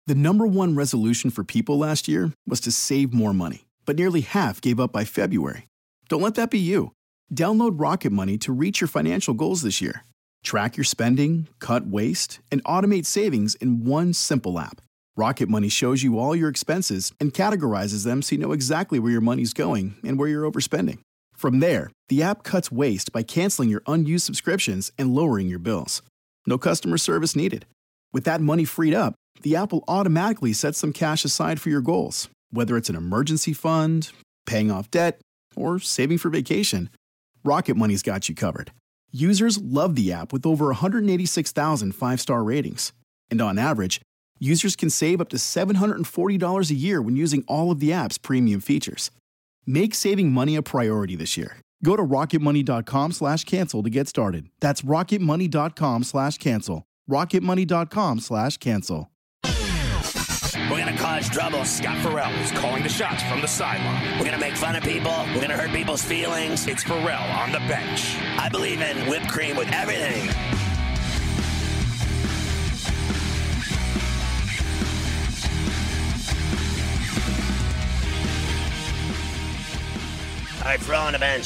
The number one resolution for people last year was to save more money, but nearly half gave up by February. Don't let that be you. Download Rocket Money to reach your financial goals this year. Track your spending, cut waste, and automate savings in one simple app. Rocket Money shows you all your expenses and categorizes them so you know exactly where your money's going and where you're overspending. From there, the app cuts waste by canceling your unused subscriptions and lowering your bills. No customer service needed. With that money freed up, the app will automatically set some cash aside for your goals, whether it's an emergency fund, paying off debt, or saving for vacation. Rocket Money's got you covered. Users love the app with over 186,000 five-star ratings. And on average, users can save up to $740 a year when using all of the app's premium features. Make saving money a priority this year. Go to rocketmoney.com/cancel to get started. That's rocketmoney.com/cancel. rocketmoney.com/cancel. We're going to cause trouble. Scott Farrell is calling the shots from the sideline. We're going to make fun of people. We're going to hurt people's feelings. It's Farrell on the bench. I believe in whipped cream with everything. All right, Farrell on the bench,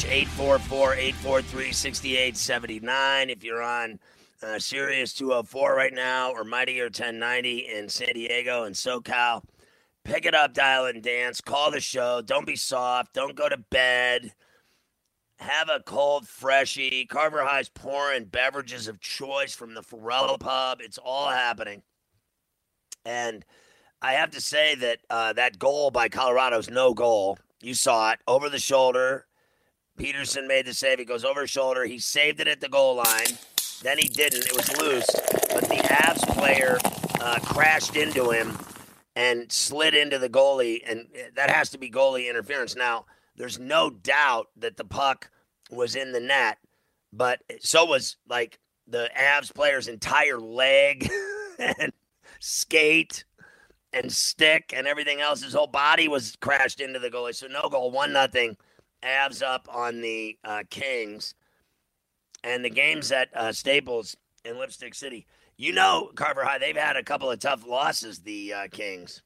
844-843-6879. If you're on Sirius 204 right now or Mightier 1090 in San Diego and SoCal, pick it up, dial it and dance. Call the show. Don't be soft. Don't go to bed. Have a cold freshie. Carver High's pouring beverages of choice from the Farrell Pub. It's all happening. And I have to say that that goal by Colorado's no goal. You saw it. Over the shoulder. Peterson made the save. He goes over his shoulder. He saved it at the goal line. Then he didn't. It was loose. But the Avs player crashed into him and slid into the goalie. And that has to be goalie interference. Now, there's no doubt that the puck was in the net. But so was, like, the Avs player's entire leg and skate and stick and everything else. His whole body was crashed into the goalie. So no goal, 1-0. Avs up on the Kings. And the game's at Staples in Lipstick City. You know, Carver High, they've had a couple of tough losses, the Kings.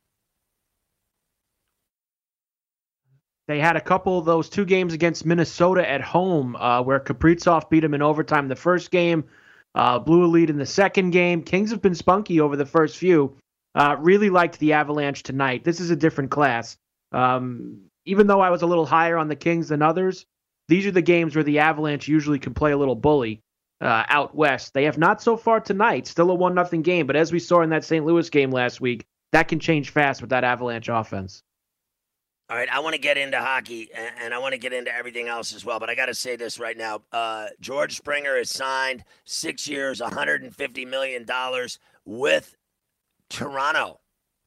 They had a couple of those two games against Minnesota at home where Kaprizov beat them in overtime the first game, blew a lead in the second game. Kings have been spunky over the first few. Really liked the Avalanche tonight. This is a different class. Even though I was a little higher on the Kings than others, these are the games where the Avalanche usually can play a little bully out west. They have not so far tonight. Still a 1-0 game, but as we saw in that St. Louis game last week, that can change fast with that Avalanche offense. All right, I want to get into hockey, and I want to get into everything else as well, but I got to say this right now. George Springer has signed 6 years, $150 million with Toronto.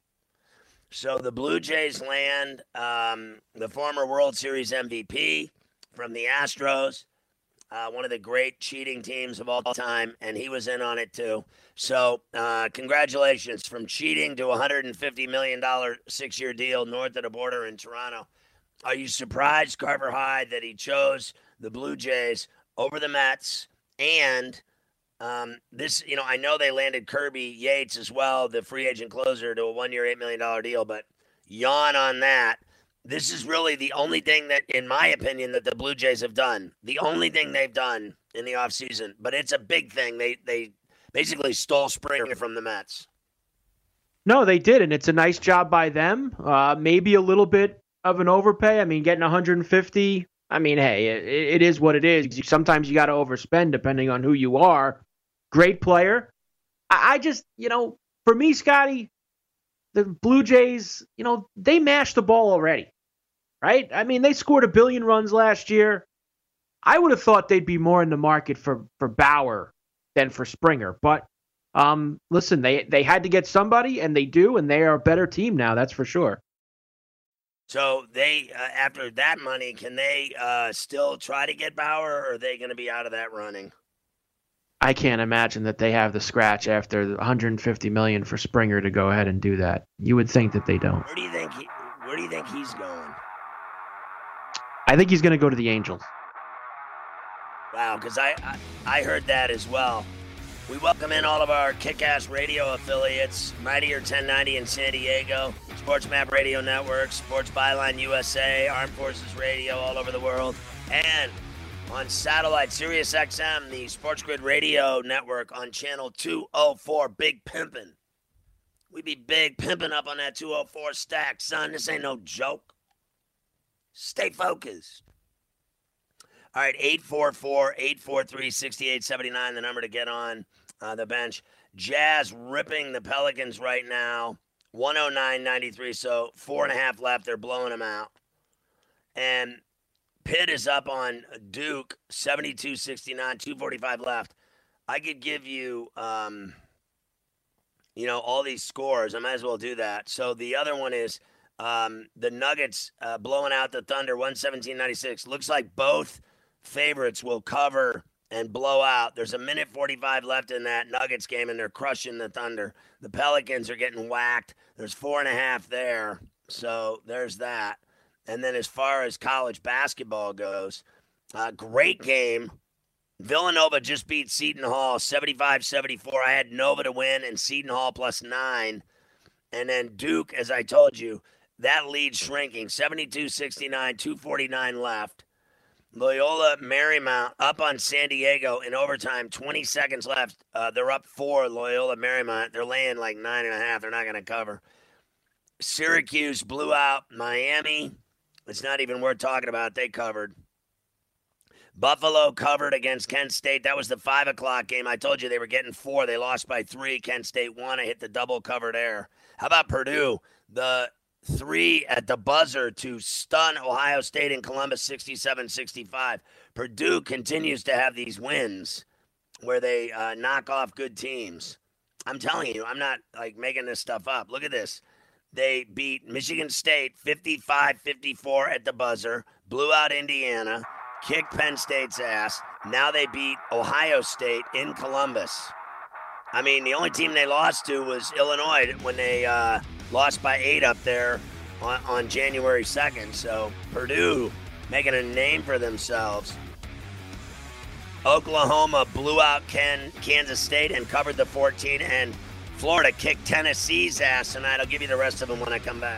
So the Blue Jays land the former World Series MVP from the Astros, one of the great cheating teams of all time, and he was in on it too. So congratulations, from cheating to $150 million 6-year deal north of the border in Toronto. Are you surprised, Carver High, that he chose the Blue Jays over the Mets? And this, you know, I know they landed Kirby Yates as well, the free agent closer, to a 1-year, $8 million deal, but yawn on that. This is really the only thing that, in my opinion, that the Blue Jays have done. The only thing they've done in the offseason. But it's a big thing. They basically stole Springer from the Mets. No, they did, and it's a nice job by them. Maybe a little bit of an overpay. I mean, getting 150, I mean, hey, it is what it is. Sometimes you got to overspend depending on who you are. Great player. I just, you know, for me, Scotty, the Blue Jays, you know, they mashed the ball already, right? I mean, they scored 1 billion runs last year. I would have thought they'd be more in the market for Bauer than for Springer. But listen, they had to get somebody, and they do, and they are a better team now, that's for sure. So they, after that money, can they still try to get Bauer, or are they going to be out of that running? I can't imagine that they have the scratch after the $150 million for Springer to go ahead and do that. You would think that they don't. Where do you think he's going? I think he's going to go to the Angels. Wow, because I heard that as well. We welcome in all of our Kick-Ass Radio affiliates, Mightier 1090 in San Diego, Sports Map Radio Network, Sports Byline USA, Armed Forces Radio all over the world, and on satellite Sirius XM, the Sports Grid Radio Network on channel 204, Big Pimpin'. We be big pimping up on that 204 stack, son. This ain't no joke. Stay focused. All right, 844-843-6879, the number to get on the bench. Jazz ripping the Pelicans right now, 109-93, so 4.5 left. They're blowing them out. And Pitt is up on Duke, 72-69, 2:45 left. I could give you, all these scores. I might as well do that. So the other one is the Nuggets blowing out the Thunder, 117-96. Looks like both favorites will cover and blow out. There's 1:45 left in that Nuggets game, and they're crushing the Thunder. The Pelicans are getting whacked. There's 4.5 there, so there's that. And then as far as college basketball goes, great game. Villanova just beat Seton Hall 75-74. I had Nova to win and Seton Hall +9. And then Duke, as I told you, that lead shrinking, 72-69, 2:49 left. Loyola Marymount up on San Diego in overtime, 20 seconds left. They're up 4, Loyola Marymount. They're laying like 9.5. They're not going to cover. Syracuse blew out Miami. It's not even worth talking about. They covered. Buffalo covered against Kent State. That was the 5 o'clock game. I told you they were getting 4. They lost by 3. Kent State won. I hit the double covered air. How about Purdue? The 3 at the buzzer to stun Ohio State in Columbus, 67-65. Purdue continues to have these wins where they knock off good teams. I'm telling you, I'm not making this stuff up. Look at this. They beat Michigan State 55-54 at the buzzer, blew out Indiana, kicked Penn State's ass. Now they beat Ohio State in Columbus. I mean, the only team they lost to was Illinois when they lost by 8 up there on January 2nd. So Purdue making a name for themselves. Oklahoma blew out Kansas State and covered the 14. And Florida kicked Tennessee's ass tonight. I'll give you the rest of them when I come back.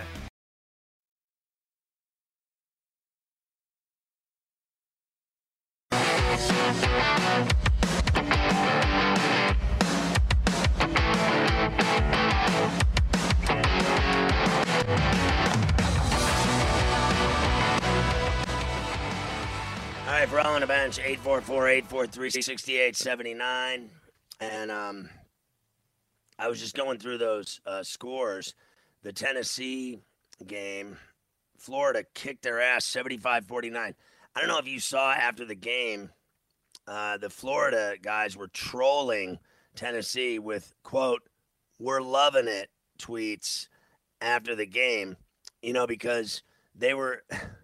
All right, for all on the bench, 844-843-6879. And I was just going through those scores. The Tennessee game, Florida kicked their ass 75-49. I don't know if you saw after the game, the Florida guys were trolling Tennessee with, quote, "We're loving it" tweets after the game, because they were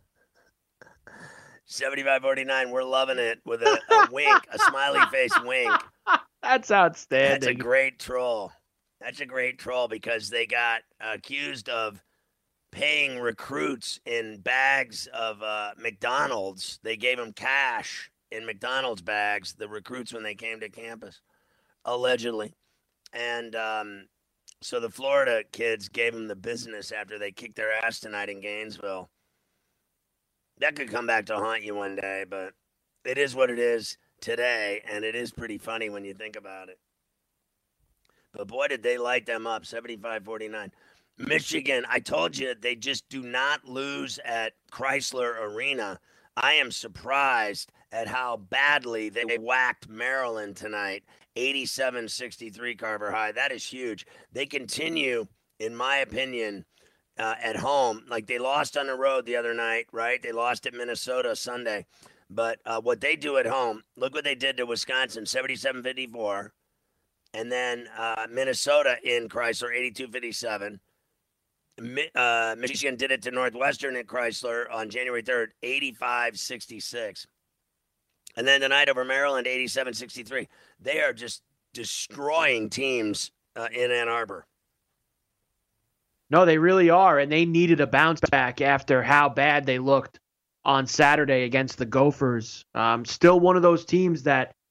75-49, we're loving it, with a wink, a smiley face wink. That's outstanding. That's a great troll. That's a great troll because they got accused of paying recruits in bags of McDonald's. They gave them cash in McDonald's bags, the recruits, when they came to campus, allegedly. And so the Florida kids gave them the business after they kicked their ass tonight in Gainesville. That could come back to haunt you one day, but it is what it is today, and it is pretty funny when you think about it. But boy, did they light them up, 75-49. Michigan, I told you, they just do not lose at Chrysler Arena. I am surprised at how badly they whacked Maryland tonight, 87-63 Carver High. That is huge. They continue, in my opinion, at home. Like, they lost on the road the other night, right? They lost at Minnesota Sunday. But what they do at home, look what they did to Wisconsin, 77-54. And then Minnesota in Chrysler, 82-57. Michigan did it to Northwestern at Chrysler on January 3rd, 85-66. And then tonight over Maryland, 87-63. They are just destroying teams in Ann Arbor. No, they really are, and they needed a bounce back after how bad they looked on Saturday against the Gophers. Still one of those teams that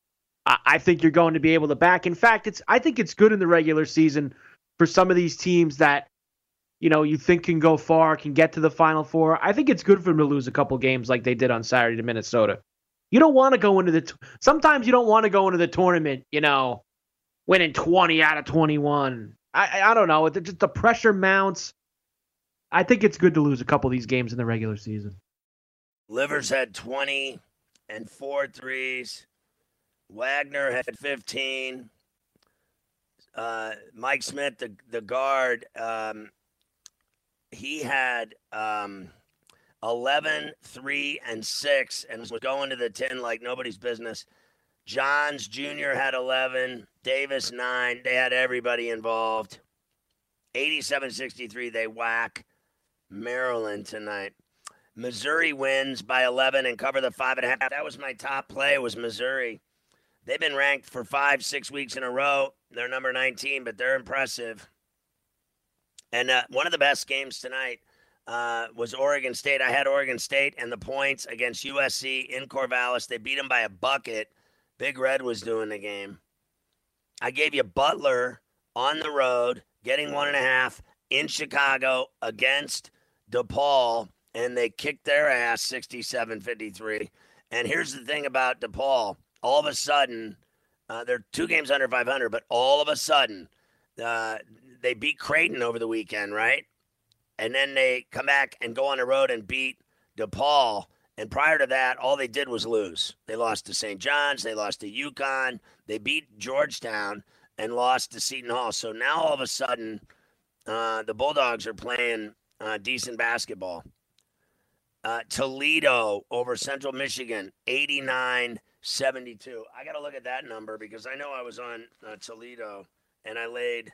I think you're going to be able to back. In fact, I think it's good in the regular season for some of these teams that, you think can go far, can get to the Final Four. I think it's good for them to lose a couple games like they did on Saturday to Minnesota. You don't want to go into sometimes you don't want to go into the tournament, winning 20 out of 21. I don't know. Just the pressure mounts. I think it's good to lose a couple of these games in the regular season. Livers had 20 and 4 threes. Wagner had 15. Mike Smith, the guard, he had 11, 3, and 6, and was going to the 10 like nobody's business. Johns Jr. had 11. Davis, 9. They had everybody involved. 87-63, they whack Maryland tonight. Missouri wins by 11 and cover the 5.5. That was my top play, was Missouri. They've been ranked for 5-6 weeks in a row. They're number 19, but they're impressive. And one of the best games tonight was Oregon State. I had Oregon State and the points against USC in Corvallis. They beat them by a bucket. Big Red was doing the game. I gave you Butler on the road, getting 1.5 in Chicago against DePaul, and they kicked their ass 67-53. And here's the thing about DePaul. All of a sudden, they're 2 games under 500, but all of a sudden, they beat Creighton over the weekend, right? And then they come back and go on the road and beat DePaul. And prior to that, all they did was lose. They lost to St. John's. They lost to UConn. They beat Georgetown and lost to Seton Hall. So now all of a sudden, the Bulldogs are playing decent basketball. Toledo over Central Michigan, 89-72. I got to look at that number because I know I was on Toledo and I laid.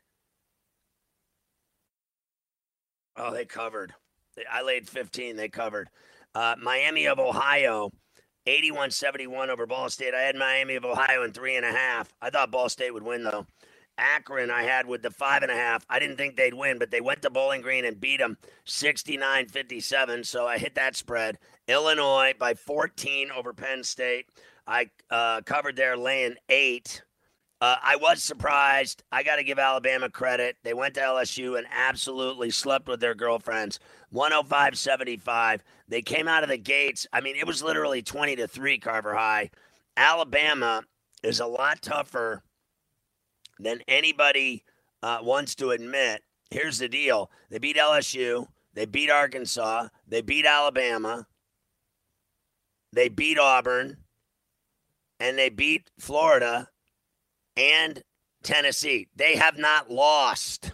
Oh, they covered. I laid 15. They covered. Miami of Ohio, 81-71 over Ball State. I had Miami of Ohio in 3.5. I thought Ball State would win, though. Akron I had with the 5.5. I didn't think they'd win, but they went to Bowling Green and beat them 69-57, so I hit that spread. Illinois by 14 over Penn State. I covered their laying 8. I was surprised. I got to give Alabama credit. They went to LSU and absolutely slept with their girlfriends. 105-75. They came out of the gates. I mean, it was literally 20-3, Carver High. Alabama is a lot tougher than anybody wants to admit. Here's the deal. They beat LSU. They beat Arkansas. They beat Alabama. They beat Auburn. And they beat Florida and Tennessee. They have not lost.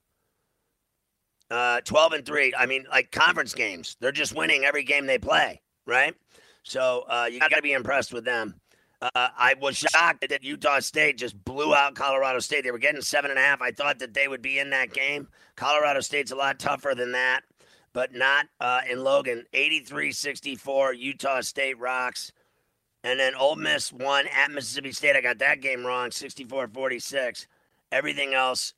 12-3. I mean, like conference games. They're just winning every game they play, right? So you got to be impressed with them. I was shocked that Utah State just blew out Colorado State. They were getting 7.5. I thought that they would be in that game. Colorado State's a lot tougher than that, but not in Logan. 83-64, Utah State rocks. And then Ole Miss won at Mississippi State. I got that game wrong, 64-46. Everything else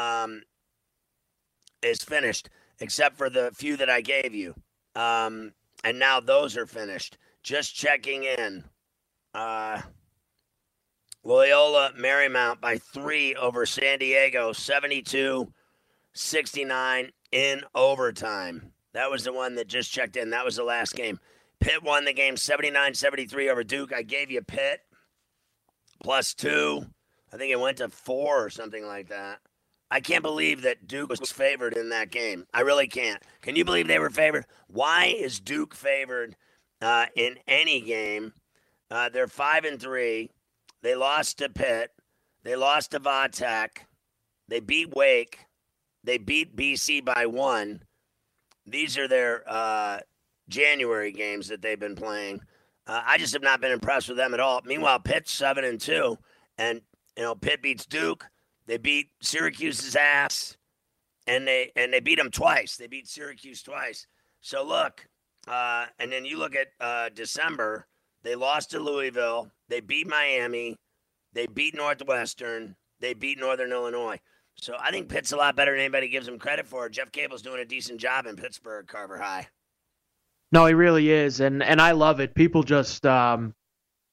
is finished, except for the few that I gave you. And now those are finished. Just checking in. Loyola Marymount by 3 over San Diego, 72-69 in overtime. That was the one that just checked in. That was the last game. Pitt won the game 79-73 over Duke. I gave you Pitt +2. I think it went to 4 or something like that. I can't believe that Duke was favored in that game. I really can't. Can you believe they were favored? Why is Duke favored in any game? They're 5-3. They lost to Pitt. They lost to Vatech. They beat Wake. They beat BC by 1. These are their January games that they've been playing. I just have not been impressed with them at all. Meanwhile, Pitt's 7-2, and Pitt beats Duke. They beat Syracuse's ass, and they beat them twice. They beat Syracuse twice. So look, and then you look at December. They lost to Louisville. They beat Miami. They beat Northwestern. They beat Northern Illinois. So I think Pitt's a lot better than anybody gives them credit for. Jeff Cable's doing a decent job in Pittsburgh, Carver High. No, he really is, and I love it. People just,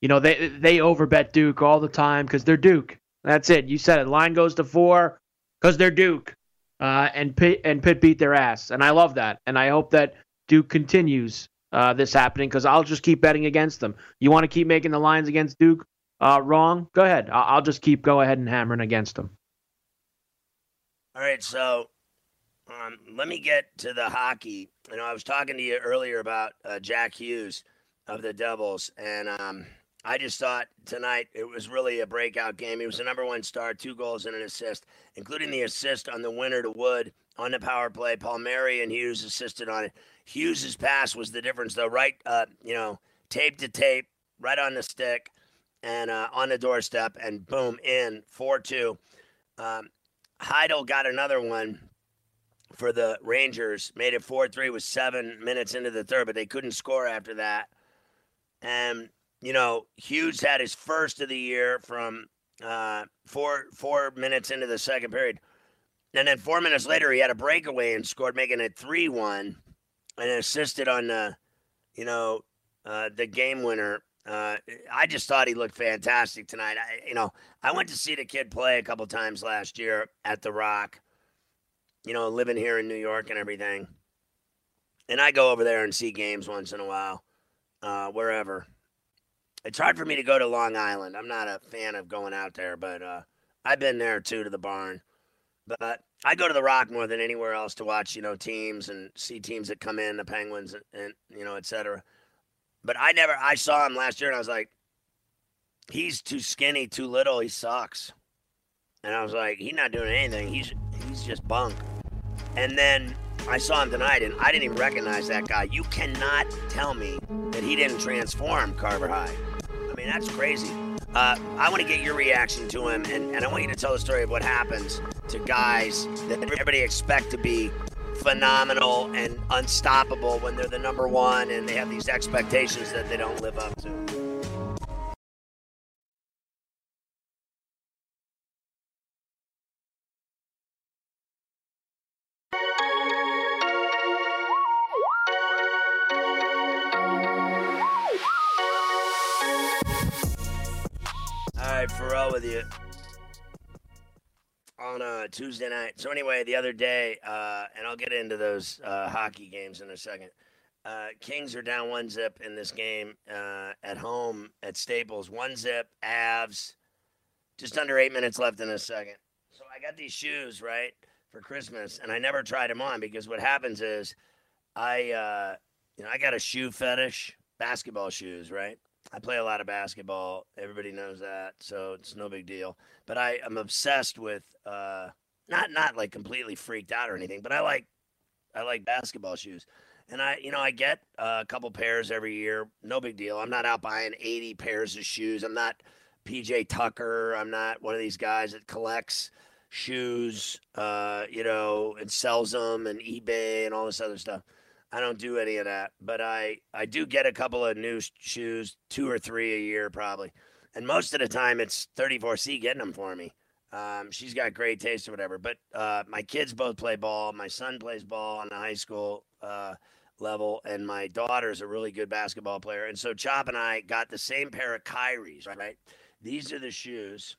they overbet Duke all the time because they're Duke. That's it. You said it. Line goes to 4 because they're Duke. And Pitt beat their ass. And I love that. And I hope that Duke continues this happening because I'll just keep betting against them. You want to keep making the lines against Duke wrong? Go ahead. I'll just go ahead and hammering against them. All right, so let me get to the hockey. I was talking to you earlier about Jack Hughes of the Devils, and I just thought tonight it was really a breakout game. He was the number 1 star, 2 goals and an assist, including the assist on the winner to Wood on the power play. Palmieri and Hughes assisted on it. Hughes' pass was the difference, though, right, tape to tape, right on the stick and on the doorstep, and boom, in, 4-2. Heidel got another one for the Rangers, made it 4-3 with 7 minutes into the third, but they couldn't score after that. And Hughes had his first of the year from 4 minutes into the second period. And then 4 minutes later, he had a breakaway and scored, making it 3-1, and assisted on the game winner. I just thought he looked fantastic tonight. I went to see the kid play a couple times last year at the Rock, living here in New York and everything. And I go over there and see games once in a while, wherever. It's hard for me to go to Long Island. I'm not a fan of going out there, but I've been there too, to the barn. But I go to the Rock more than anywhere else to watch, teams and see teams that come in, the Penguins and et cetera. But I saw him last year and I was like, he's too skinny, too little, he sucks. And I was like, he's not doing anything. He's just bunk. And then I saw him tonight and I didn't even recognize that guy. You cannot tell me that he didn't transform, Carver High. I mean, that's crazy. I want to get your reaction to him, and I want you to tell the story of what happens to guys that everybody expect to be phenomenal and unstoppable when they're the number 1 and they have these expectations that they don't live up to. All right, Pharrell with you on a Tuesday night. So anyway, the other day, and I'll get into those hockey games in a second. Kings are down 1-0 in this game at home at Staples. 1-0, Avs. Just under 8 minutes left in a second. So I got these shoes, right, for Christmas, and I never tried them on because what happens is I got a shoe fetish, basketball shoes, right? I play a lot of basketball. Everybody knows that, so it's no big deal. But I am obsessed with not like completely freaked out or anything, but I like basketball shoes. And I get a couple pairs every year. No big deal. I'm not out buying 80 pairs of shoes. I'm not PJ Tucker. I'm not one of these guys that collects shoes, and sells them and eBay and all this other stuff. I don't do any of that, but I do get a couple of new shoes, 2 or 3 a year probably. And most of the time it's 34C getting them for me. She's got great taste or whatever. But my kids both play ball. My son plays ball on the high school level, and my daughter's a really good basketball player. And so Chop and I got the same pair of Kyries, right? These are the shoes.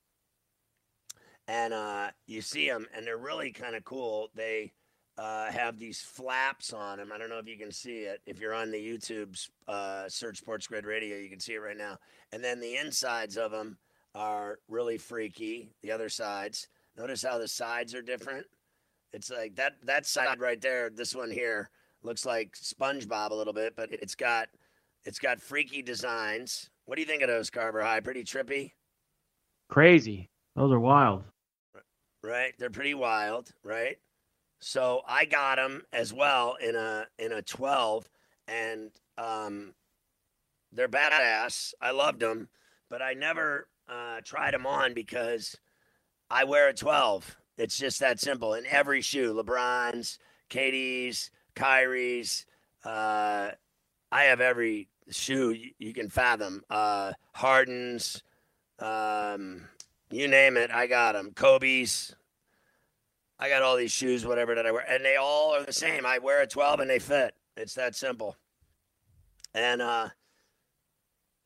And you see them, and they're really kind of cool. They have these flaps on them. I don't know if you can see it. If you're on the YouTube's search Sports Grid Radio, you can see it right now. And then the insides of them are really freaky, the other sides. Notice how the sides are different? It's like that side right there, this one here, looks like SpongeBob a little bit, but it's got freaky designs. What do you think of those, Carver High? Pretty trippy? Crazy. Those are wild. Right? They're pretty wild, right? So I got them as well in a 12, and they're badass. I loved them, but I never tried them on because I wear a 12. It's just that simple. In every shoe, LeBron's, KD's, Kyrie's, I have every shoe you can fathom. Harden's, you name it, I got them. Kobe's. I got all these shoes, whatever that I wear, and they all are the same. I wear a 12 and they fit. It's that simple. And I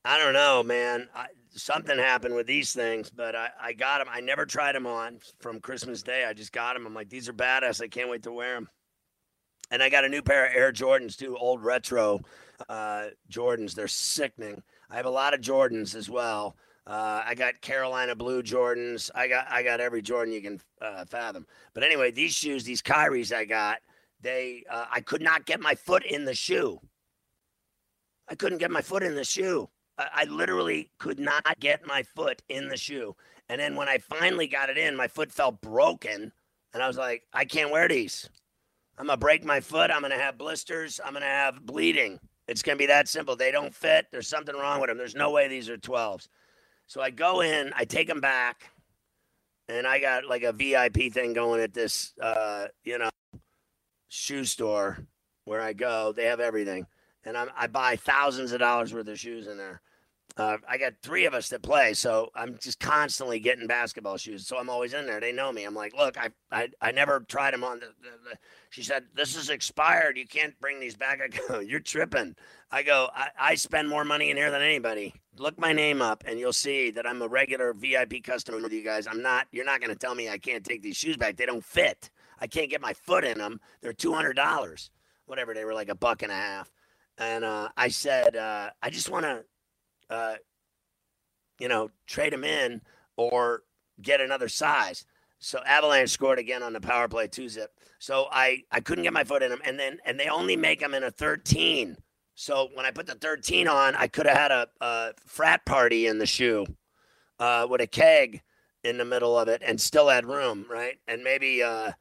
I don't know, man. Something happened with these things, but I got them. I never tried them on from Christmas Day. I just got them. I'm like, these are badass. I can't wait to wear them. And I got a new pair of Air Jordans too, old retro Jordans. They're sickening. I have a lot of Jordans as well. I got Carolina blue Jordans. I got every Jordan you can fathom. But anyway, these shoes, these Kyries I got, I could not get my foot in the shoe. I couldn't get my foot in the shoe. I literally could not get my foot in the shoe. And then when I finally got it in, my foot felt broken. And I was like, I can't wear these. I'm going to break my foot. I'm going to have blisters. I'm going to have bleeding. It's going to be that simple. They don't fit. There's something wrong with them. There's no way these are 12s. So I go in, I take them back, and I got like a VIP thing going at this, shoe store where I go. They have everything. And I buy thousands of dollars worth of shoes in there. I got 3 of us that play, so I'm just constantly getting basketball shoes. So I'm always in there. They know me. I'm like, look, I never tried them on. She said, this is expired. You can't bring these back. I go, you're tripping. I go, I spend more money in here than anybody. Look my name up, and you'll see that I'm a regular VIP customer with you guys. You're not going to tell me I can't take these shoes back. They don't fit. I can't get my foot in them. They're $200. Whatever, they were like $1.50. And I said, I just want to, trade them in or get another size. So Avalanche scored again on the power play 2-zip. So I couldn't get my foot in them. And they only make them in a 13. So when I put the 13 on, I could have had a frat party in the shoe with a keg in the middle of it and still had room, right? And maybe,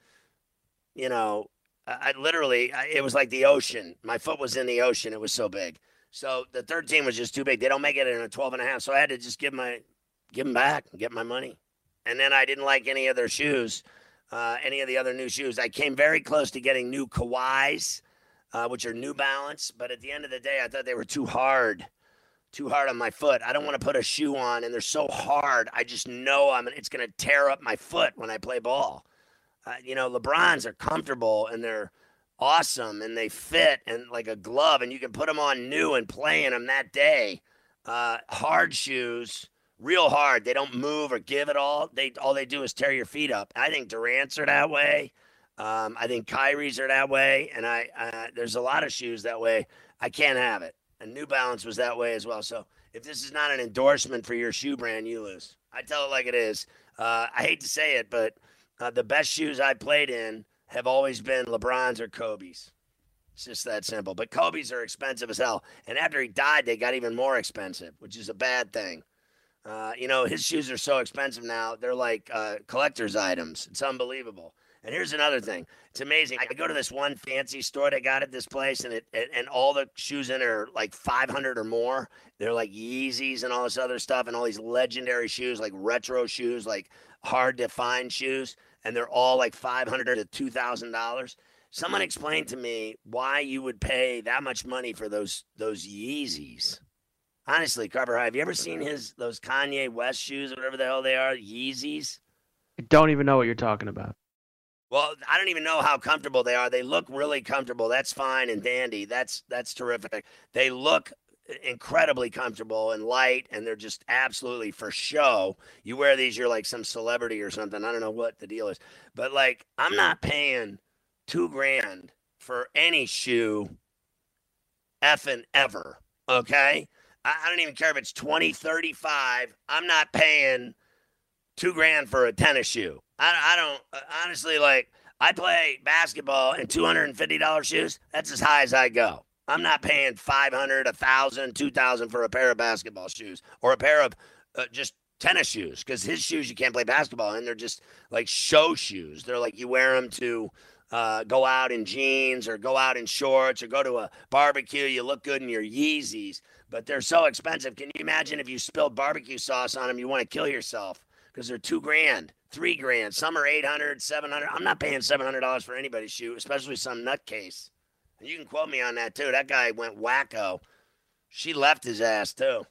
it was like the ocean. My foot was in the ocean. It was so big. So the 13 was just too big. They don't make it in a 12.5. So I had to just give them back and get my money. And then I didn't like any of their shoes, any of the other new shoes. I came very close to getting new Kawhis, which are New Balance. But at the end of the day, I thought they were too hard on my foot. I don't want to put a shoe on, and they're so hard. I just know it's going to tear up my foot when I play ball. LeBrons are comfortable, and they're awesome, and they fit and like a glove, and you can put them on new and play in them that day. Hard shoes, real hard. They don't move or give at all. All they do is tear your feet up. I think Durant's are that way. I think Kyrie's are that way, and there's a lot of shoes that way. I can't have it. And New Balance was that way as well. So if this is not an endorsement for your shoe brand, you lose. I tell it like it is. I hate to say it, but the best shoes I played in have always been LeBron's or Kobe's. It's just that simple. But Kobe's are expensive as hell. And after he died, they got even more expensive, which is a bad thing. His shoes are so expensive now. They're like collector's items. It's unbelievable. And here's another thing. It's amazing. I go to this one fancy store they got at this place, and all the shoes in are like 500 or more. They're like Yeezys and all this other stuff, and all these legendary shoes, like retro shoes, like hard to find shoes. And they're all like $500 to $2,000. Someone explained to me why you would pay that much money for those Yeezys. Honestly, Carver, have you ever seen those Kanye West shoes or whatever the hell they are, Yeezys? I don't even know what you're talking about. Well, I don't even know how comfortable they are. They look really comfortable. That's fine and dandy. That's terrific. They look incredibly comfortable and light, and they're just absolutely for show. You wear these, you're like some celebrity or something. I don't know what the deal is, but like, I'm not paying $2,000 for any shoe effing ever. Okay. I don't even care if it's 20, 35. I'm not paying $2,000 for a tennis shoe. I don't honestly, like, I play basketball in $250 shoes. That's as high as I go. I'm not paying $500, $1,000, $2,000 for a pair of basketball shoes or a pair of just tennis shoes, because his shoes you can't play basketball in. They're just like show shoes. They're like you wear them to go out in jeans or go out in shorts or go to a barbecue. You look good in your Yeezys, but they're so expensive. Can you imagine if you spilled barbecue sauce on them? You want to kill yourself because they're $2,000, $3,000. Some are $800, $700. I'm not paying $700 for anybody's shoe, especially some nutcase. And you can quote me on that, too. That guy went wacko. She left his ass, too.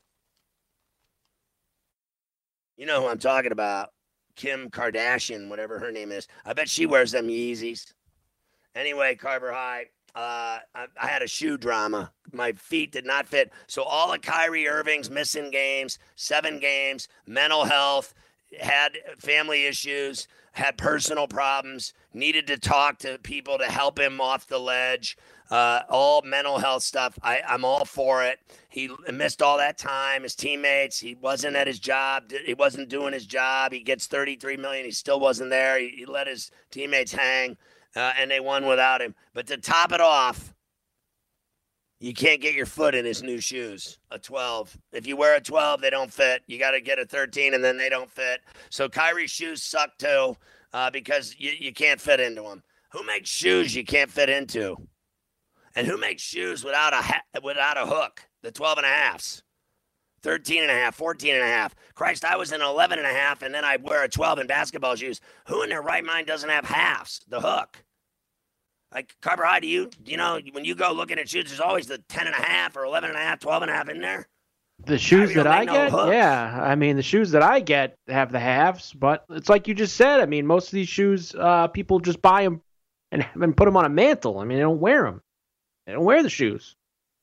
You know who I'm talking about. Kim Kardashian, whatever her name is. I bet she wears them Yeezys. Anyway, Carver High, I had a shoe drama. My feet did not fit. So all of Kyrie Irving's missing games, 7 games, mental health, had family issues, had personal problems, needed to talk to people to help him off the ledge, all mental health stuff. I'm all for it. He missed all that time. His teammates, he wasn't at his job. He wasn't doing his job. He gets $33 million. He still wasn't there. He let his teammates hang. And they won without him. But to top it off, you can't get your foot in his new shoes, a 12. If you wear a 12, they don't fit. You got to get a 13, and then they don't fit. So Kyrie's shoes suck too because you can't fit into them. Who makes shoes you can't fit into? And who makes shoes without a hook? The 12 and a halves. 13 and a half, 14 and a half. Christ, I was in 11 and a half, and then I wear a 12 in basketball shoes. Who in their right mind doesn't have halves, the hook? Like, Carver High, do you know, when you go looking at shoes, there's always the 10 and a half or 11 and a half, 12 and a half in there? The shoes that I get, yeah. I mean, the shoes that I get have the halves, but it's like you just said. I mean, most of these shoes, people just buy them and put them on a mantle. I mean, they don't wear them. They don't wear the shoes.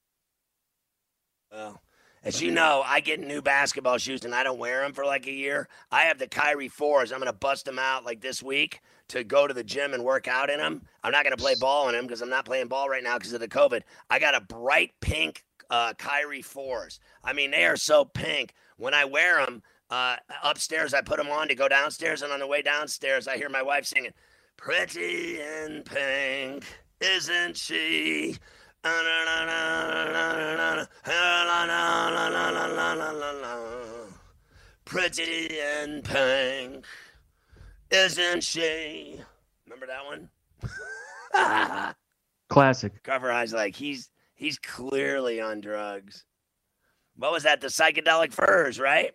Well, as you know, I get new basketball shoes and I don't wear them for like a year. I have the Kyrie 4s. I'm going to bust them out like this week to go to the gym and work out in them. I'm not going to play ball in them because I'm not playing ball right now because of the COVID. I got a bright pink Kyrie 4s. I mean, they are so pink. When I wear them upstairs, I put them on to go downstairs. And on the way downstairs, I hear my wife singing, "Pretty in pink, isn't she? Pretty and pink, isn't she?" Remember that one? Classic. Cover Eye's like, he's clearly on drugs. What was that? The psychedelic furs, right?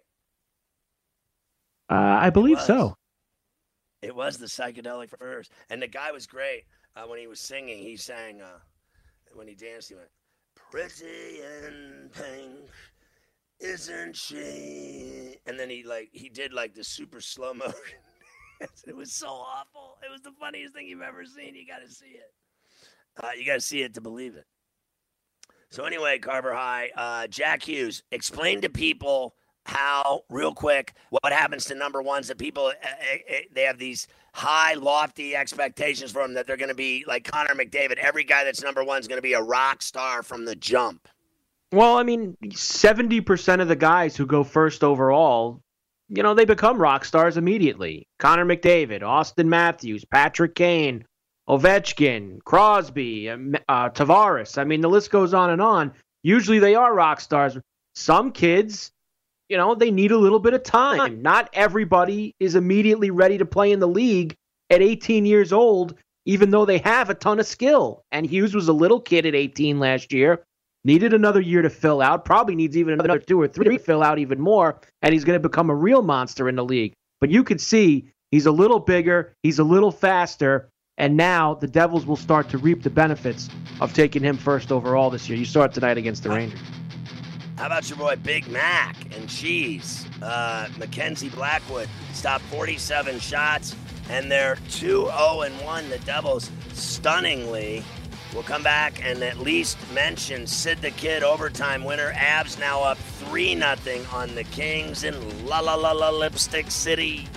I believe so. It was the psychedelic furs. And the guy was great. When he was singing, he sang... when he danced, he went, "Pretty and pink, isn't she?" And then he did like the super slow motion. It was so awful. It was the funniest thing you've ever seen. You got to see it. You got to see it to believe it. So anyway, Carver High, Jack Hughes, explain to people how, real quick, what happens to number ones that people, they have these high, lofty expectations for them that they're going to be like Connor McDavid. Every guy that's number one is going to be a rock star from the jump. Well, I mean, 70% of the guys who go first overall, you know, they become rock stars immediately. Connor McDavid, Austin Matthews, Patrick Kane, Ovechkin, Crosby, Tavares. I mean, the list goes on and on. Usually they are rock stars. Some kids, you know, they need a little bit of time. Not everybody is immediately ready to play in the league at 18 years old, even though they have a ton of skill. And Hughes was a little kid at 18 last year, needed another year to fill out, probably needs even another 2 or 3 to fill out even more, and he's going to become a real monster in the league. But you could see he's a little bigger, he's a little faster, and now the Devils will start to reap the benefits of taking him first overall this year. You saw it tonight against the Rangers. How about your boy Big Mac and Cheese? Mackenzie Blackwood stopped 47 shots, and they're 2-0-1. The Devils, stunningly, will come back and at least mention Sid the Kid, overtime winner. Avs now up 3-0 on the Kings in Lipstick City.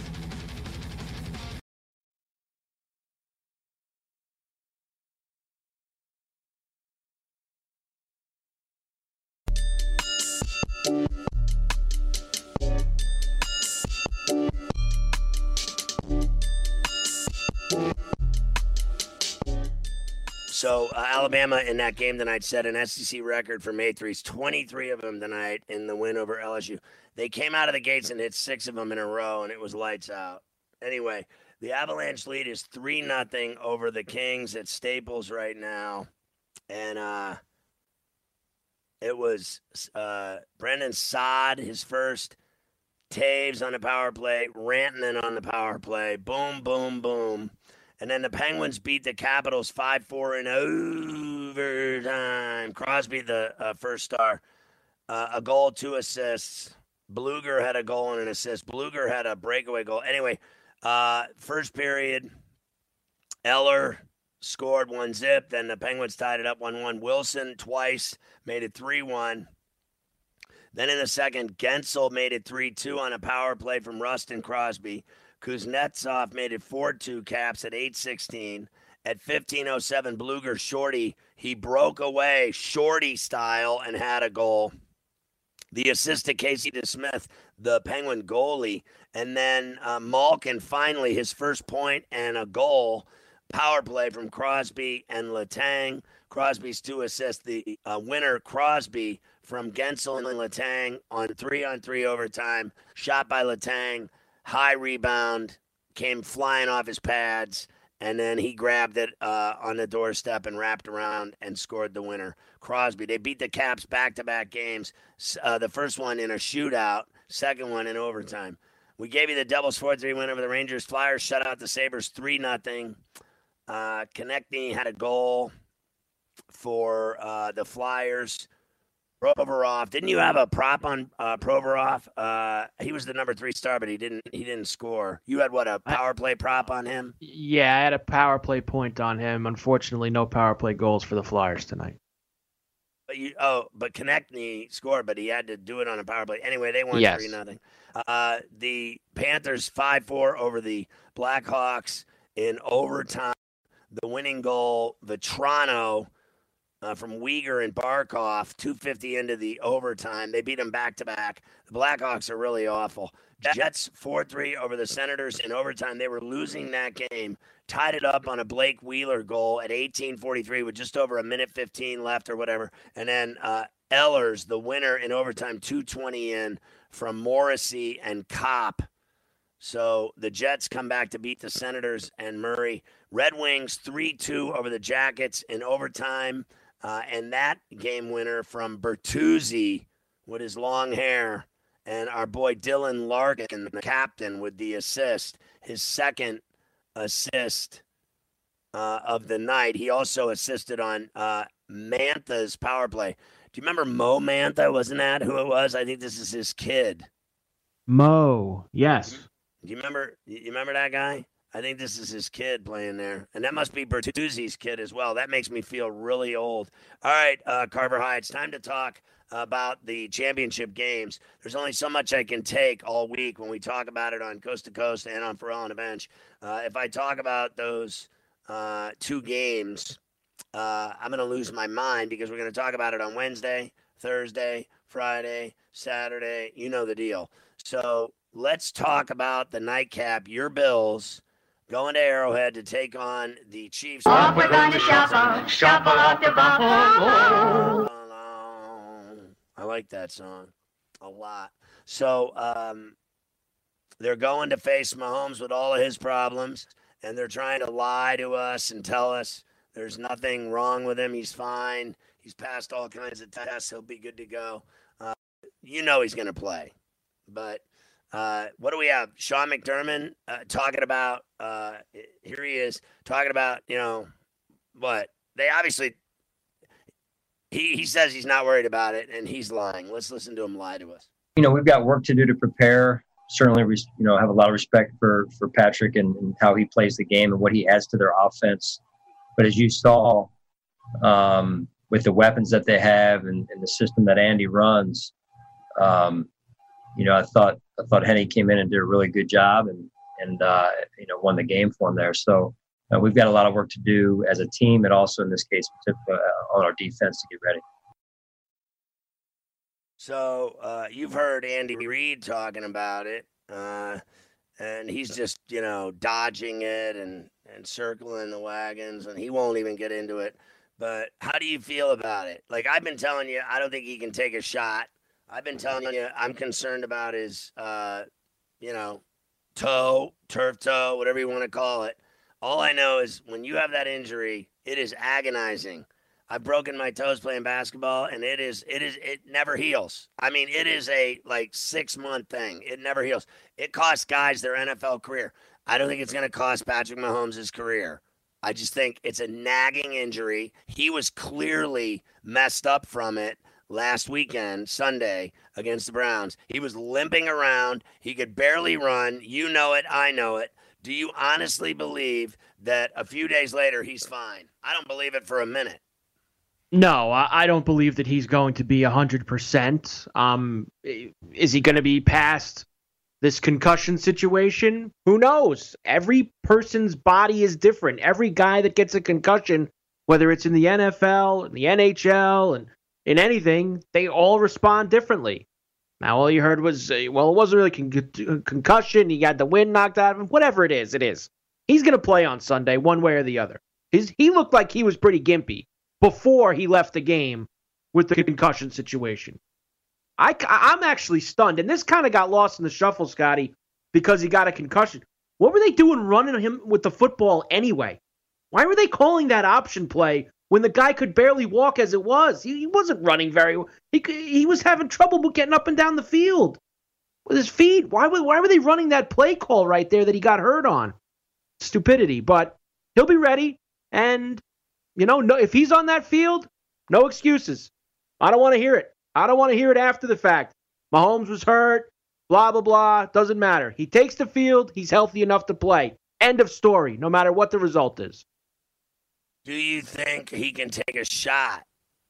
So Alabama in that game tonight set an SEC record for made threes, 23 of them tonight in the win over LSU. They came out of the gates and hit 6 of them in a row, and it was lights out. Anyway, the Avalanche lead is 3-0 over the Kings at Staples right now. And it was Brendan Saad, his first, Taves on the power play, Rantanen on the power play. Boom, boom, boom. And then the Penguins beat the Capitals 5-4 in overtime. Crosby, the first star, a goal, 2 assists. Bluger had a goal and an assist. Bluger had a breakaway goal. Anyway, first period, Eller scored 1-0. Then the Penguins tied it up 1-1. Wilson twice made it 3-1. Then in the second, Gensel made it 3-2 on a power play from Rustin Crosby. Kuznetsov made it 4-2 Caps at 8:16. At 15:07, Bluger Shorty, he broke away Shorty style and had a goal. The assist to Casey DeSmith, the Penguin goalie. And then Malkin, finally, his first point and a goal. Power play from Crosby and Letang. Crosby's 2 assists. The winner, Crosby, from Gensel and Letang on 3-on-3 overtime. Shot by Letang. High rebound. Came flying off his pads. And then he grabbed it on the doorstep and wrapped around and scored the winner. Crosby. They beat the Caps back-to-back games. The first one in a shootout, second one in overtime. We gave you the Devils 4-3 win over the Rangers. Flyers shut out the Sabres 3-0. Konechny had a goal for the Flyers. Provorov. Didn't you have a prop on Provorov? He was the number 3 star, but he didn't score. You had a power play prop on him? Yeah, I had a power play point on him. Unfortunately, no power play goals for the Flyers tonight. But Konechny scored, but he had to do it on a power play. Anyway, they won 3-0. The Panthers 5-4 over the Blackhawks in overtime. The winning goal, Vetrano, from Uyghur and Barkov, 2:50 into the overtime. They beat them back-to-back. The Blackhawks are really awful. Jets 4-3 over the Senators in overtime. They were losing that game. Tied it up on a Blake Wheeler goal at 18:43 with just over a minute 15 left or whatever. And then Ehlers, the winner in overtime, 2:20 in from Morrissey and Kopp. So the Jets come back to beat the Senators and Murray. Red Wings 3-2 over the Jackets in overtime. And that game winner from Bertuzzi with his long hair, and our boy Dylan Larkin, the captain, with the assist, his second assist of the night. He also assisted on Mantha's power play. Do you remember Mo Mantha? Wasn't that who it was? I think this is his kid. Mo, yes. Do you remember that guy? I think this is his kid playing there. And that must be Bertuzzi's kid as well. That makes me feel really old. All right, Carver High, it's time to talk about the championship games. There's only so much I can take all week when we talk about it on Coast to Coast and on Pharrell on the Bench. If I talk about those 2 games, I'm going to lose my mind because we're going to talk about it on Wednesday, Thursday, Friday, Saturday. You know the deal. So let's talk about the nightcap. Your Bills going to Arrowhead to take on the Chiefs. Off we're going to shuffle off the buffalo. I like that song a lot. So they're going to face Mahomes with all of his problems, and they're trying to lie to us and tell us there's nothing wrong with him. He's fine. He's passed all kinds of tests. He'll be good to go. He's going to play. But what do we have? Sean McDermott talking about, here he is, talking about, what? They obviously, he says he's not worried about it, and he's lying. Let's listen to him lie to us. We've got work to do to prepare. Certainly, have a lot of respect for Patrick and how he plays the game and what he adds to their offense. But as you saw, with the weapons that they have and the system that Andy runs, I thought Henny came in and did a really good job and won the game for him there. So we've got a lot of work to do as a team, and also in this case on our defense to get ready. So you've heard Andy Reid talking about it, and he's just dodging it and circling the wagons, and he won't even get into it. But how do you feel about it? Like I've been telling you, I don't think he can take a shot. I've been telling you, I'm concerned about his, toe, turf toe, whatever you want to call it. All I know is when you have that injury, it is agonizing. I've broken my toes playing basketball, and it never heals. I mean, it is a 6-month thing. It never heals. It costs guys their NFL career. I don't think it's going to cost Patrick Mahomes his career. I just think it's a nagging injury. He was clearly messed up from it last weekend, Sunday, against the Browns. He was limping around. He could barely run. You know it. I know it. Do you honestly believe that a few days later he's fine? I don't believe it for a minute. No, I don't believe that he's going to be 100%. Is he going to be past this concussion situation? Who knows? Every person's body is different. Every guy that gets a concussion, whether it's in the NFL, in the NHL, and in anything, they all respond differently. Now, all you heard was, well, it wasn't really concussion. He got the wind knocked out of him. Whatever it is, it is. He's going to play on Sunday one way or the other. He looked like he was pretty gimpy before he left the game with the concussion situation. I'm actually stunned. And this kind of got lost in the shuffle, Scotty, because he got a concussion. What were they doing running him with the football anyway? Why were they calling that option play when the guy could barely walk as it was? He wasn't running very well. He was having trouble getting up and down the field with his feet. Why were they running that play call right there that he got hurt on? Stupidity. But he'll be ready. And, no, if he's on that field, no excuses. I don't want to hear it. I don't want to hear it after the fact. Mahomes was hurt, blah, blah, blah. Doesn't matter. He takes the field. He's healthy enough to play. End of story, no matter what the result is. Do you think he can take a shot?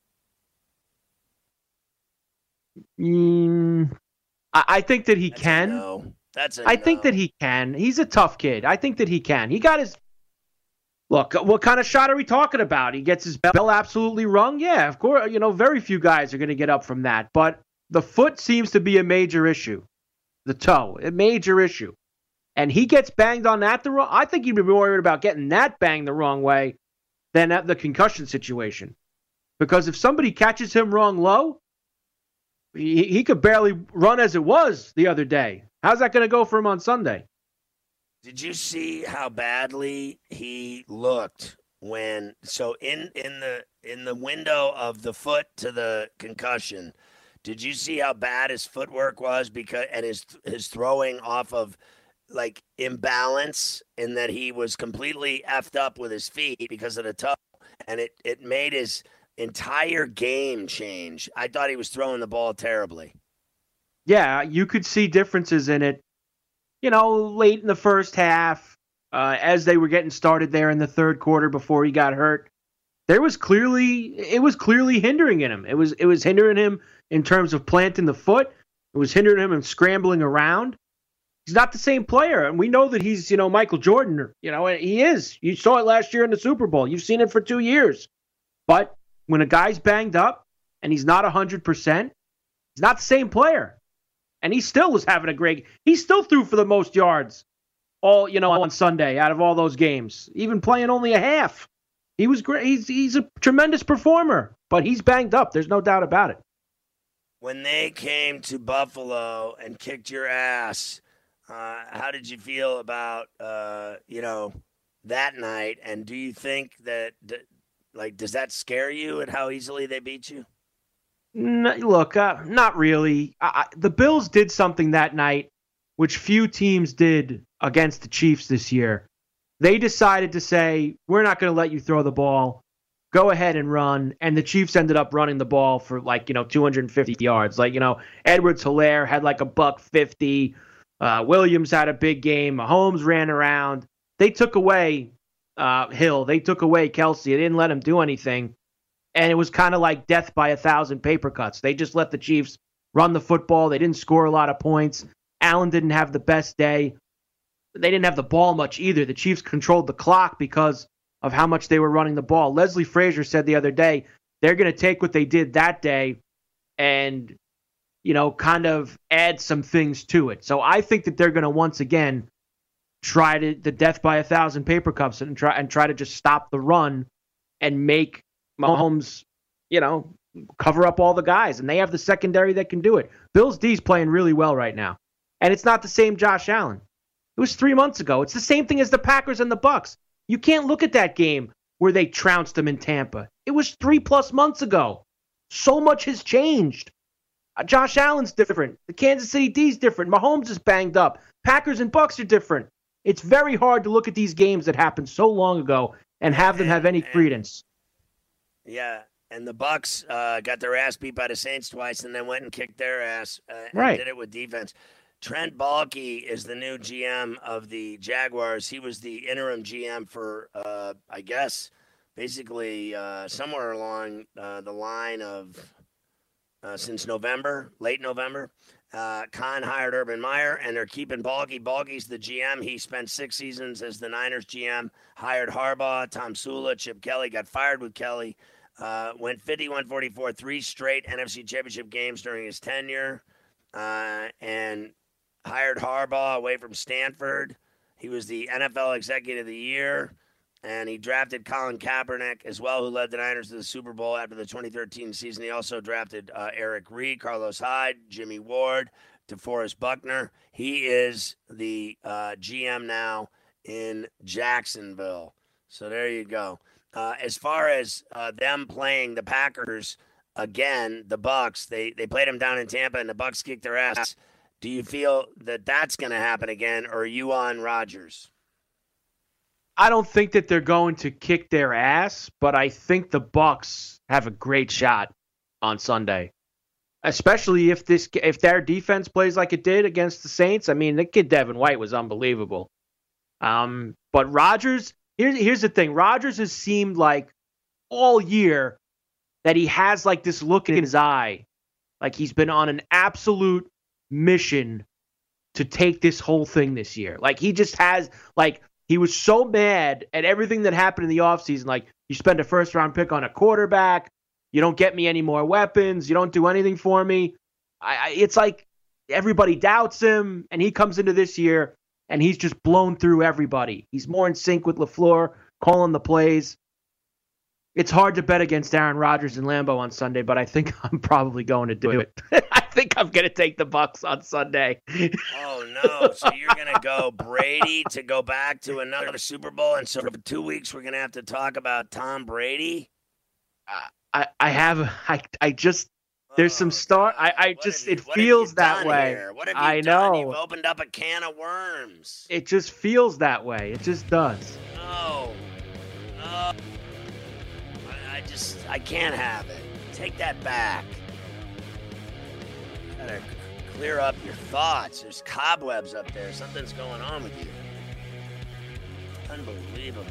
I think that he can. No. I think that he can. He's a tough kid. I think that he can. He got his... Look, what kind of shot are we talking about? He gets his bell absolutely rung? Yeah, of course. Very few guys are going to get up from that. But the foot seems to be a major issue. The toe, a major issue. And he gets banged on that the wrong... I think he'd be more worried about getting that banged the wrong way than at the concussion situation. Because if somebody catches him wrong low, he could barely run as it was the other day. How's that going to go for him on Sunday? Did you see how badly he looked in the window of the foot to the concussion? Did you see how bad his footwork was and his throwing off of like imbalance, in that he was completely effed up with his feet because of the toe, and it made his entire game change. I thought he was throwing the ball terribly. Yeah, you could see differences in it, late in the first half, as they were getting started there in the third quarter before he got hurt. It was clearly hindering him. It was hindering him in terms of planting the foot. It was hindering him in scrambling around. He's not the same player, and we know that he's, Michael Jordan. He is. You saw it last year in the Super Bowl. You've seen it for 2 years. But when a guy's banged up and he's not 100%, he's not the same player. And he still was having a great... He still threw for the most yards on Sunday out of all those games, even playing only a half. He was great. He's a tremendous performer, but he's banged up. There's no doubt about it. When they came to Buffalo and kicked your ass, how did you feel about, that night? And do you think that, does that scare you at how easily they beat you? Look, not really. The Bills did something that night which few teams did against the Chiefs this year. They decided to say, we're not going to let you throw the ball. Go ahead and run. And the Chiefs ended up running the ball for 250 yards. Edwards-Helaire had a $150. Williams had a big game. Mahomes ran around. They took away Hill. They took away Kelsey. They didn't let him do anything. And it was kind of like death by 1,000 paper cuts. They just let the Chiefs run the football. They didn't score a lot of points. Allen didn't have the best day. They didn't have the ball much either. The Chiefs controlled the clock because of how much they were running the ball. Leslie Frazier said the other day, they're going to take what they did that day and, kind of add some things to it. So I think that they're going to once again try the death by 1,000 paper cups and try to just stop the run and make Mahomes, cover up all the guys. And they have the secondary that can do it. Bills D's playing really well right now. And it's not the same Josh Allen. It was 3 months ago. It's the same thing as the Packers and the Bucs. You can't look at that game where they trounced them in Tampa. It was 3+ months ago. So much has changed. Josh Allen's different. The Kansas City D's different. Mahomes is banged up. Packers and Bucs are different. It's very hard to look at these games that happened so long ago and have them have any credence. Yeah, and the Bucs got their ass beat by the Saints twice and then went and kicked their ass. Right. Did it with defense. Trent Baalke is the new GM of the Jaguars. He was the interim GM for, I guess, basically somewhere along the line of since November, late November. Khan hired Urban Meyer, and they're keeping Baalke. Baalke's the GM. He spent 6 seasons as the Niners GM, hired Harbaugh, Tom Sula, Chip Kelly, got fired with Kelly, went 51-44, 3 straight NFC Championship games during his tenure, and hired Harbaugh away from Stanford. He was the NFL Executive of the Year, and he drafted Colin Kaepernick as well, who led the Niners to the Super Bowl after the 2013 season. He also drafted Eric Reed, Carlos Hyde, Jimmy Ward, DeForest Buckner. He is the GM now in Jacksonville. So there you go. As far as them playing the Packers again, the Bucs, they played them down in Tampa, and the Bucs kicked their ass. Do you feel that that's going to happen again, or are you on Rodgers? I don't think that they're going to kick their ass, but I think the Bucs have a great shot on Sunday, especially if their defense plays like it did against the Saints. I mean, the kid Devin White was unbelievable. But Rodgers, here's the thing: Rodgers has seemed like all year that he has like this look in his eye, like he's been on an absolute mission to take this whole thing this year. Like he just has, like, he was so mad at everything that happened in the offseason. Like, you spend a first-round pick on a quarterback, you don't get me any more weapons, you don't do anything for me. It's like everybody doubts him, and he comes into this year, and he's just blown through everybody. He's more in sync with LaFleur, calling the plays. It's hard to bet against Aaron Rodgers and Lambeau on Sunday, but I think I'm probably going to do it. I think I'm going to take the Bucs on Sunday. Oh, no. So you're going to go Brady to go back to another Super Bowl, and so for 2 weeks we're going to have to talk about Tom Brady? There's some start. It feels that way. Here? What have you done? You've opened up a can of worms. It just feels that way. It just does. No. I can't have it. Take that back. Gotta clear up your thoughts. There's cobwebs up there. Something's going on with you. Unbelievable.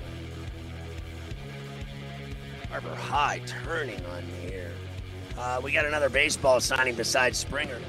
Harbor High turning on me here. We got another baseball signing besides Springer.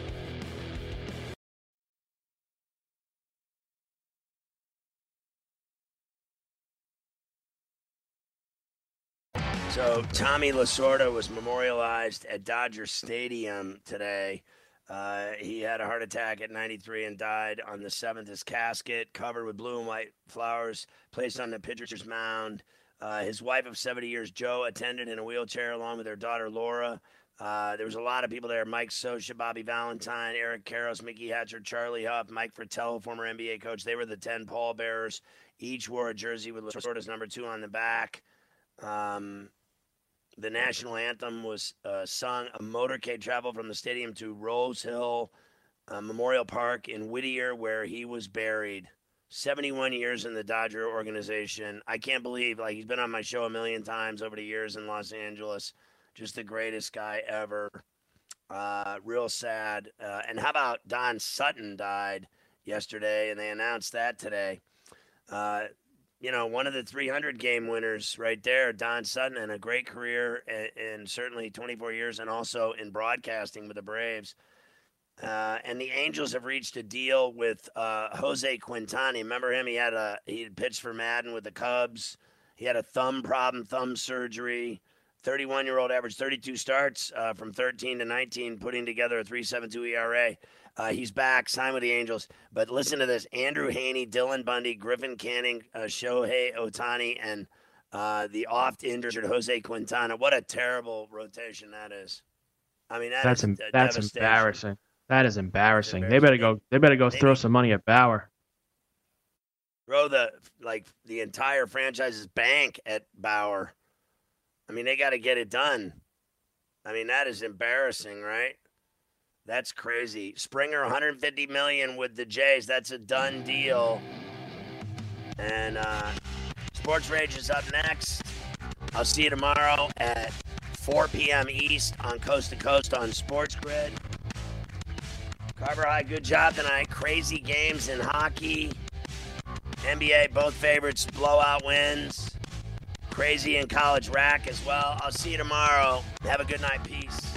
So Tommy Lasorda was memorialized at Dodger Stadium today. He had a heart attack at 93 and died on the 7th. His casket, covered with blue and white flowers, placed on the pitcher's mound. His wife of 70 years, Jo, attended in a wheelchair along with her daughter, Laura. There was a lot of people there: Mike Scioscia, Bobby Valentine, Eric Karros, Mickey Hatcher, Charlie Huff, Mike Fratello, former NBA coach. They were the 10 pallbearers. Each wore a jersey with Lasorda's number 2 on the back. The national anthem was sung. A motorcade traveled from the stadium to Rose Hill Memorial Park in Whittier, where he was buried. 71 years in the Dodger organization. I can't believe, like, he's been on my show a million times over the years in Los Angeles. Just the greatest guy ever. Real sad. And how about Don Sutton died yesterday, and they announced that today. One of the 300 game winners right there, Don Sutton, and a great career in certainly 24 years and also in broadcasting with the Braves. And the Angels have reached a deal with Jose Quintana. Remember him? He had pitched for Madden with the Cubs. He had a thumb surgery. 31-year-old, averaged 32 starts from 13 to 19, putting together a 3.72 ERA. He's back, signed with the Angels. But listen to this: Andrew Haney, Dylan Bundy, Griffin Canning, Shohei Ohtani, and the oft-injured Jose Quintana. What a terrible rotation that is. I mean, that's embarrassing. That is embarrassing. They better go throw some money at Bauer. Throw the entire franchise's bank at Bauer. I mean, they got to get it done. I mean, that is embarrassing, right? That's crazy. Springer, $150 million with the Jays. That's a done deal. And Sports Rage is up next. I'll see you tomorrow at 4 p.m. East on Coast to Coast on Sports Grid. Carver High, good job tonight. Crazy games in hockey. NBA, both favorites, blowout wins. Crazy in college rack as well. I'll see you tomorrow. Have a good night. Peace.